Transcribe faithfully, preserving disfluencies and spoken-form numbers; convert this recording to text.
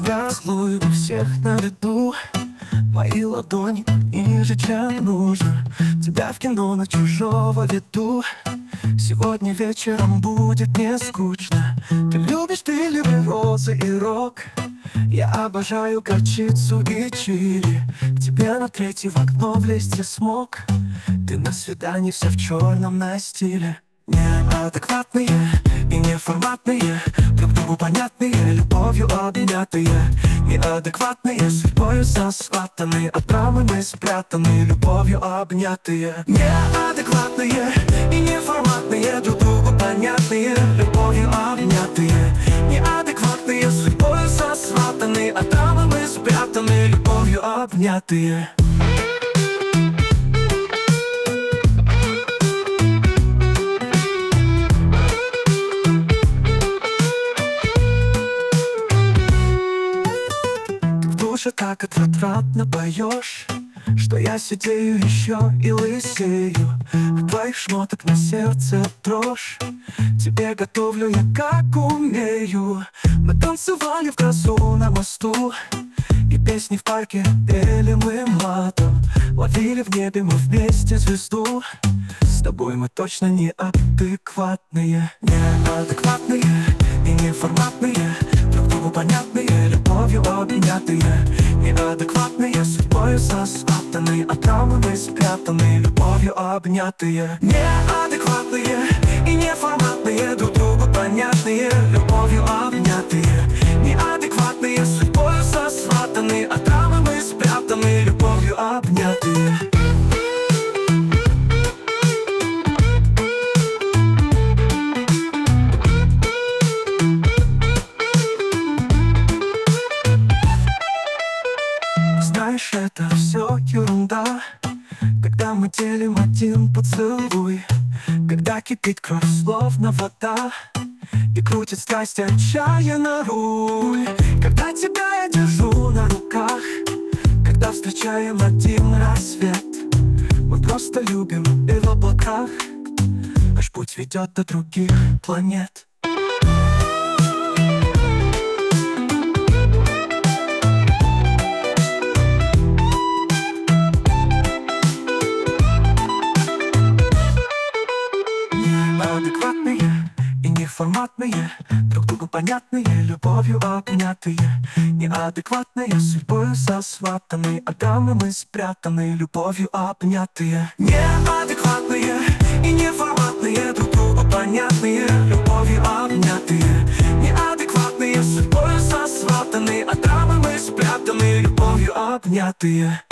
тебя злую, у всех на виду. Мои ладони ниже, чем нужно. Тебя в кино на чужого веду. Сегодня вечером будет не скучно. Ты любишь, ты любишь розы и рок. Я обожаю горчицу и чили. К тебе на третий в окно влезть я смог. Ты на свидании вся в черном на стиле. Неадекватные и неформатные, друг другу понятные, любовью обнятые. Неадекватные, судьбою засватанные, от травмы мы спрятаны, любовью обнятые. Неадекватные и неформатные, друг другу понятные, любовью обнятые. Неадекватные, судьбою засватанные, от травмы мы спрятаны, любовью обнятые. Так отвратно поешь, что я сидею еще и лысею. От твоих шмоток на сердце дрожь. Тебе готовлю я как умею. Мы танцевали в грозу на мосту, и песни в парке пели мы матом. Ловили в небе мы вместе звезду. С тобой мы точно неадекватные. Неадекватные и неформатные, друг другу понятные, любовью обнятые. Неадекватные, судьбою засватанные, от травмы мы спрятаны, любовью обнятые. Неадекватные и неформатные, друг другу понятные, любовью обнятые. Неадекватные, судьбою засватанные, от травмы мы спрятаны, любовью обнятые. Знаешь, это все ерунда, когда мы делим один поцелуй, когда кипит кровь, словно вода, и крутит страсть отчаянно руль. Когда тебя я держу на руках, когда встречаем один рассвет, мы просто любим и в облаках наш путь ведет до других планет. Неадекватные и неформатные, друг другу понятные, любовью обнятые. Неадекватные, судьбою засватанные, от травмы мы спрятаны, любовью обнятые. Неадекватные и неформатные, друг другу понятные, любовью обнятые. Неадекватные, судьбою засватанные, от травмы мы спрятаны, любовью обнятые.